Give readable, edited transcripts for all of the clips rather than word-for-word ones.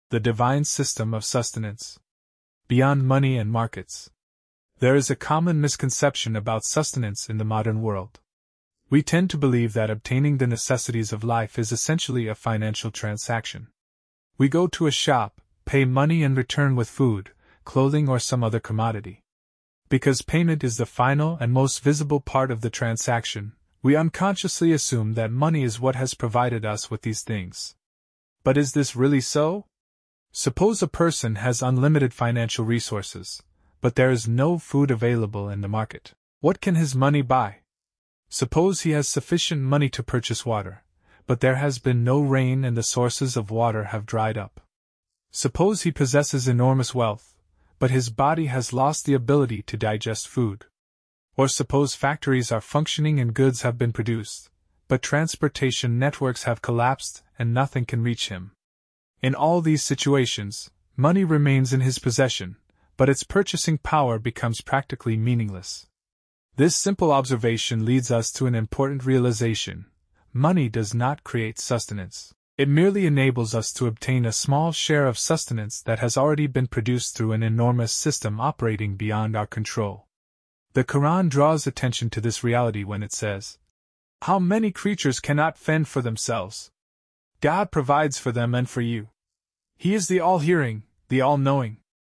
The divine system of sustenance. Beyond money and markets. There is a common misconception about sustenance in the modern world. We tend to believe that obtaining the necessities of life is essentially a financial transaction. We go to a shop, pay money and return with food, clothing or some other commodity. Because payment is the final and most visible part of the transaction, we unconsciously assume that money is what has provided us with these things. But is this really so? Suppose a person has unlimited financial resources, but there is no food available in the market. What can his money buy? Suppose he has sufficient money to purchase water, but there has been no rain and the sources of water have dried up. Suppose he possesses enormous wealth, but his body has lost the ability to digest food. Or suppose factories are functioning and goods have been produced, but transportation networks have collapsed and nothing can reach him. In all these situations, money remains in his possession, but its purchasing power becomes practically meaningless. This simple observation leads us to an important realization: money does not create sustenance. It merely enables us to obtain a small share of sustenance that has already been produced through an enormous system operating beyond our control. The Quran draws attention to this reality when it says, "How many creatures cannot fend for themselves? God provides for them and for you. He is the all-hearing, the all-knowing."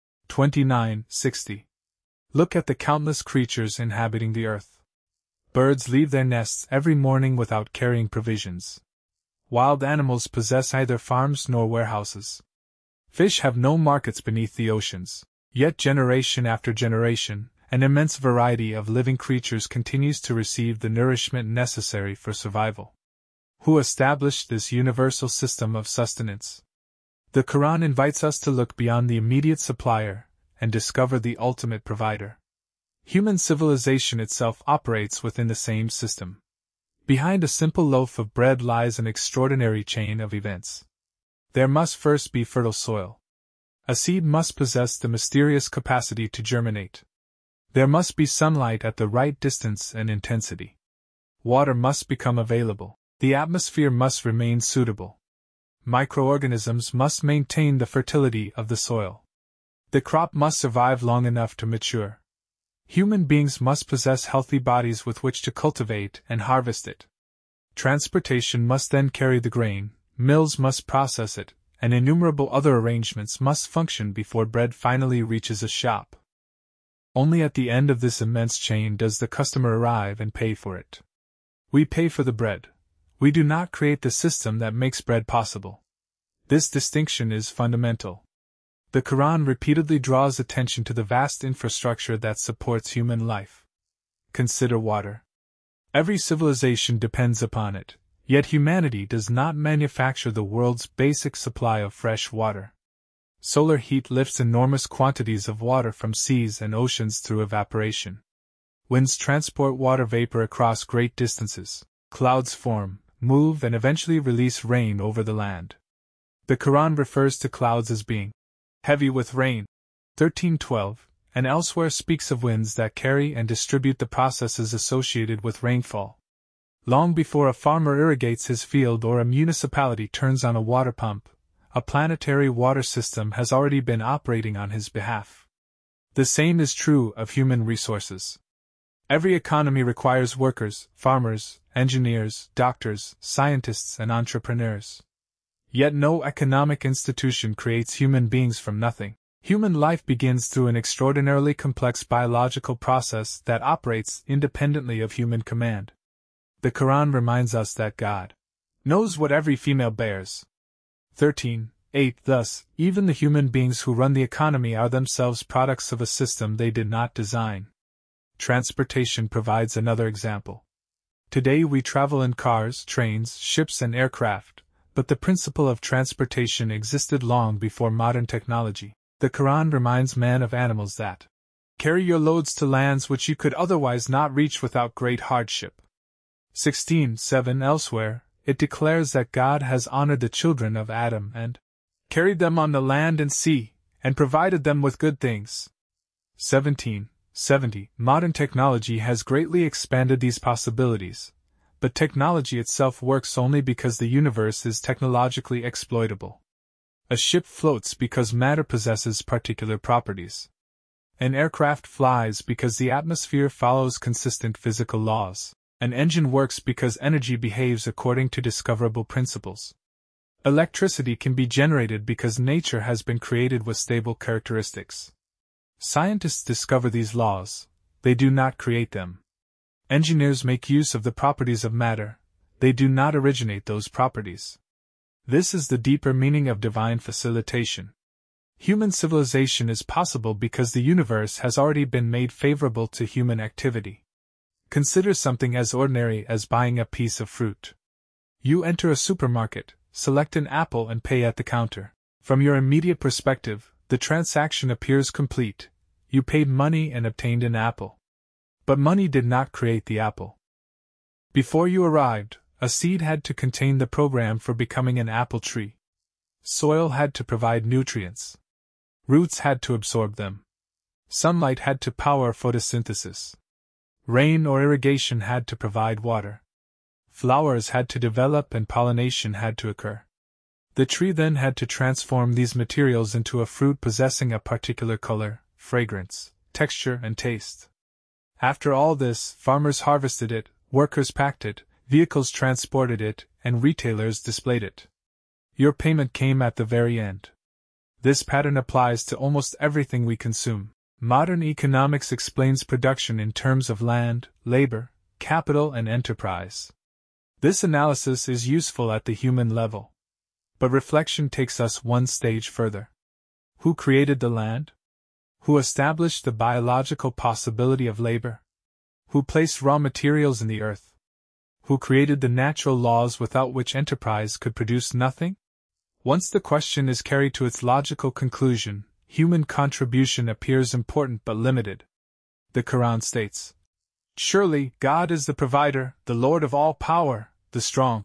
29:60. Look at the countless creatures inhabiting the earth. Birds leave their nests every morning without carrying provisions. Wild animals possess neither farms nor warehouses. Fish have no markets beneath the oceans. Yet generation after generation, an immense variety of living creatures continues to receive the nourishment necessary for survival. Who established this universal system of sustenance? The Quran invites us to look beyond the immediate supplier and discover the ultimate provider. Human civilization itself operates within the same system. Behind a simple loaf of bread lies an extraordinary chain of events. There must first be fertile soil. A seed must possess the mysterious capacity to germinate. There must be sunlight at the right distance and intensity. Water must become available. The atmosphere must remain suitable. Microorganisms must maintain the fertility of the soil. The crop must survive long enough to mature. Human beings must possess healthy bodies with which to cultivate and harvest it. Transportation must then carry the grain, mills must process it, and innumerable other arrangements must function before bread finally reaches a shop. Only at the end of this immense chain does the customer arrive and pay for it. We pay for the bread. We do not create the system that makes bread possible. This distinction is fundamental. The Quran repeatedly draws attention to the vast infrastructure that supports human life. Consider water. Every civilization depends upon it, yet humanity does not manufacture the world's basic supply of fresh water. Solar heat lifts enormous quantities of water from seas and oceans through evaporation. Winds transport water vapor across great distances. Clouds form, move, and eventually release rain over the land. The Quran refers to clouds as being heavy with rain, 13:12, and elsewhere speaks of winds that carry and distribute the processes associated with rainfall. Long before a farmer irrigates his field or a municipality turns on a water pump, a planetary water system has already been operating on his behalf. The same is true of human resources. Every economy requires workers, farmers, engineers, doctors, scientists, and entrepreneurs. Yet no economic institution creates human beings from nothing. Human life begins through an extraordinarily complex biological process that operates independently of human command. The Quran reminds us that God knows what every female bears. 13:8. Thus, even the human beings who run the economy are themselves products of a system they did not design. Transportation provides another example. Today we travel in cars, trains, ships, and aircraft, but the principle of transportation existed long before modern technology. The Quran reminds man of animals that carry your loads to lands which you could otherwise not reach without great hardship. 16:7. Elsewhere, it declares that God has honored the children of Adam and carried them on the land and sea, and provided them with good things. 17:70. Modern technology has greatly expanded these possibilities, but technology itself works only because the universe is technologically exploitable. A ship floats because matter possesses particular properties. An aircraft flies because the atmosphere follows consistent physical laws. An engine works because energy behaves according to discoverable principles. Electricity can be generated because nature has been created with stable characteristics. Scientists discover these laws, they do not create them. Engineers make use of the properties of matter, they do not originate those properties. This is the deeper meaning of divine facilitation. Human civilization is possible because the universe has already been made favorable to human activity. Consider something as ordinary as buying a piece of fruit. You enter a supermarket, select an apple and pay at the counter. From your immediate perspective, the transaction appears complete. You paid money and obtained an apple. But money did not create the apple. Before you arrived, a seed had to contain the program for becoming an apple tree. Soil had to provide nutrients. Roots had to absorb them. Sunlight had to power photosynthesis. Rain or irrigation had to provide water. Flowers had to develop and pollination had to occur. The tree then had to transform these materials into a fruit possessing a particular color, fragrance, texture, and taste. After all this, farmers harvested it, workers packed it, vehicles transported it, and retailers displayed it. Your payment came at the very end. This pattern applies to almost everything we consume. Modern economics explains production in terms of land, labor, capital, and enterprise. This analysis is useful at the human level. But reflection takes us one stage further. Who created the land? Who established the biological possibility of labor? Who placed raw materials in the earth? Who created the natural laws without which enterprise could produce nothing? Once the question is carried to its logical conclusion, human contribution appears important but limited. The Quran states, "Surely, God is the provider, the Lord of all power, the strong."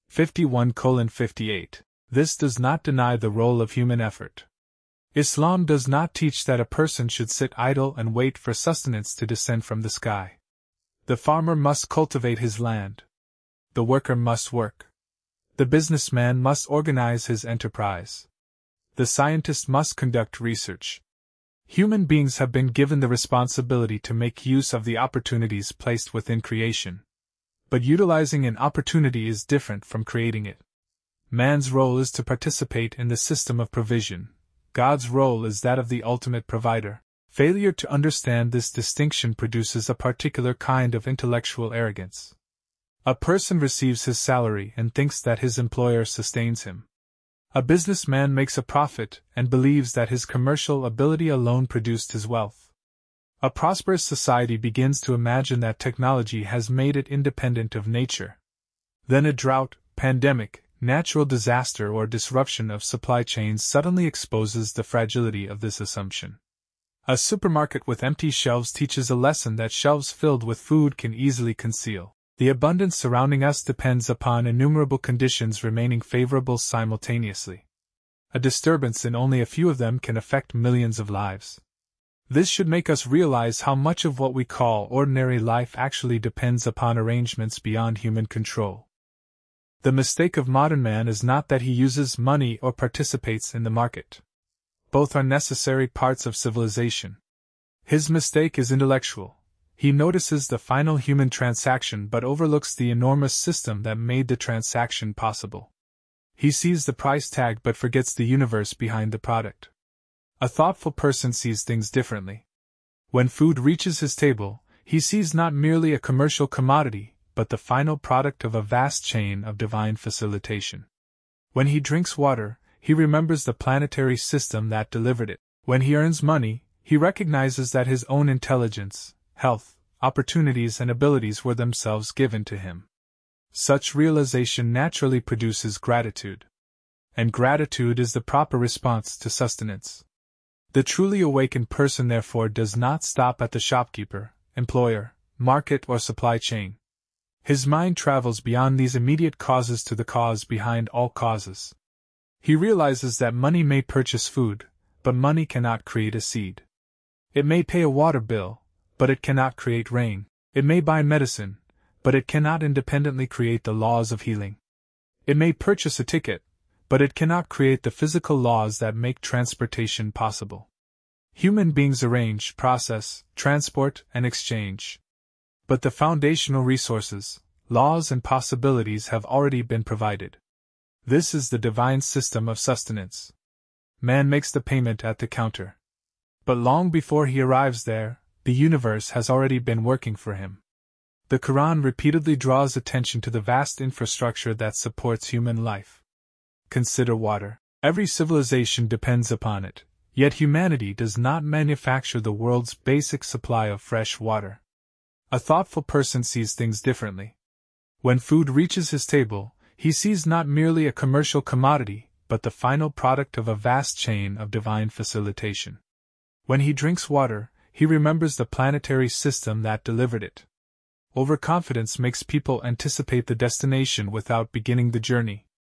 51:58. This does not deny the role of human effort. Islam does not teach that a person should sit idle and wait for sustenance to descend from the sky. The farmer must cultivate his land. The worker must work. The businessman must organize his enterprise. The scientist must conduct research. Human beings have been given the responsibility to make use of the opportunities placed within creation. But utilizing an opportunity is different from creating it. Man's role is to participate in the system of provision. God's role is that of the ultimate provider. Failure to understand this distinction produces a particular kind of intellectual arrogance. A person receives his salary and thinks that his employer sustains him. A businessman makes a profit and believes that his commercial ability alone produced his wealth. A prosperous society begins to imagine that technology has made it independent of nature. Then a drought, pandemic, natural disaster, or disruption of supply chains suddenly exposes the fragility of this assumption. A supermarket with empty shelves teaches a lesson that shelves filled with food can easily conceal. The abundance surrounding us depends upon innumerable conditions remaining favorable simultaneously. A disturbance in only a few of them can affect millions of lives. This should make us realize how much of what we call ordinary life actually depends upon arrangements beyond human control. The mistake of modern man is not that he uses money or participates in the market. Both are necessary parts of civilization. His mistake is intellectual. He notices the final human transaction but overlooks the enormous system that made the transaction possible. He sees the price tag but forgets the universe behind the product. A thoughtful person sees things differently. When food reaches his table, he sees not merely a commercial commodity, but the final product of a vast chain of divine facilitation. When he drinks water, he remembers the planetary system that delivered it. When he earns money, he recognizes that his own intelligence, health, opportunities, and abilities were themselves given to him. Such realization naturally produces gratitude. And gratitude is the proper response to sustenance. The truly awakened person therefore does not stop at the shopkeeper, employer, market, or supply chain. His mind travels beyond these immediate causes to the cause behind all causes. He realizes that money may purchase food, but money cannot create a seed. It may pay a water bill, but it cannot create rain. It may buy medicine, but it cannot independently create the laws of healing. It may purchase a ticket, but it cannot create the physical laws that make transportation possible. Human beings arrange, process, transport, and exchange. But the foundational resources, laws, and possibilities have already been provided. This is the divine system of sustenance. Man makes the payment at the counter. But long before he arrives there, the universe has already been working for him. The Quran repeatedly draws attention to the vast infrastructure that supports human life. Consider water. Every civilization depends upon it, yet humanity does not manufacture the world's basic supply of fresh water. A thoughtful person sees things differently. When food reaches his table, he sees not merely a commercial commodity, but the final product of a vast chain of divine facilitation. When he drinks water, he remembers the planetary system that delivered it. Overconfidence makes people anticipate the destination without beginning the journey.